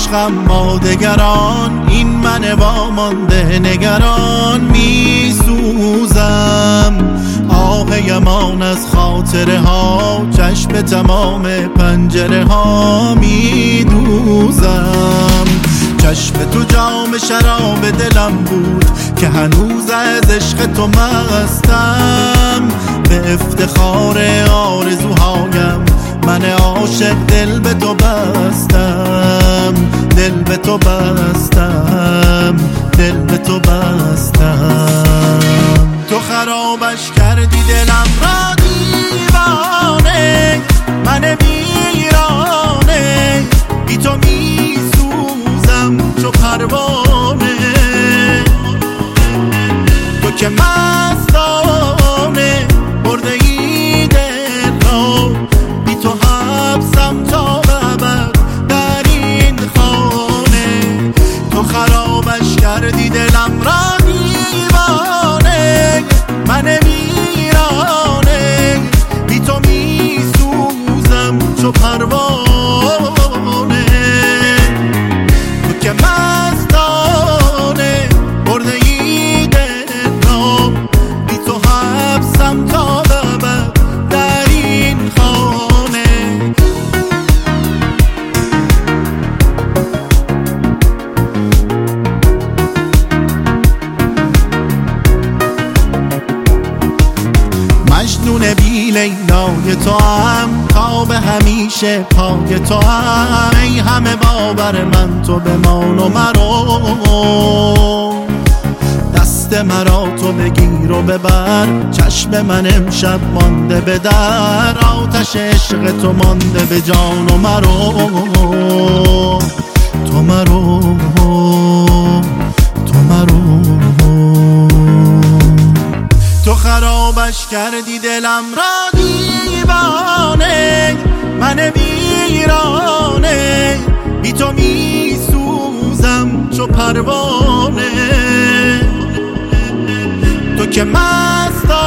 عشقم با دگران، این من وامانده نگران. می سوزم آه یمان از خاطره ها، چشم تمام پنجره ها می دوزم. چشم تو جام شراب دلم بود که هنوز از عشق تو مستم. به افتخار آرزوهایم من عاشق دل به تو بستم، دل به تو بستم، دل به تو بستم. تو خرابش کردی دلم را دیوانه، من ویرانه، بی تو می سوزم چو پروانه. تو که مستانه برده ای دل را، بی تو حبسم تا ابد در این خانه. تو خرابش کردی دلم را دیوانه، من ویرانه، بی تو می سوزم چو پروانه. تو که مستانه برده ای دل را، بی تو حبسم تا ابد در این خانه. مجنون بی لیلای تو هم، تا به همیشه پای تو هم. ای همه باور من تو بمان و مرو، دست مرا تو بگیر و ببر. چشم من امشب مانده به در، آتش عشق تو مانده به جان و مرو. تو مرو، تو مرو. تو خرابش کردی دلم را دیوانه، من ویرانه، بی تو می سوزم چو پروانه. تو که مست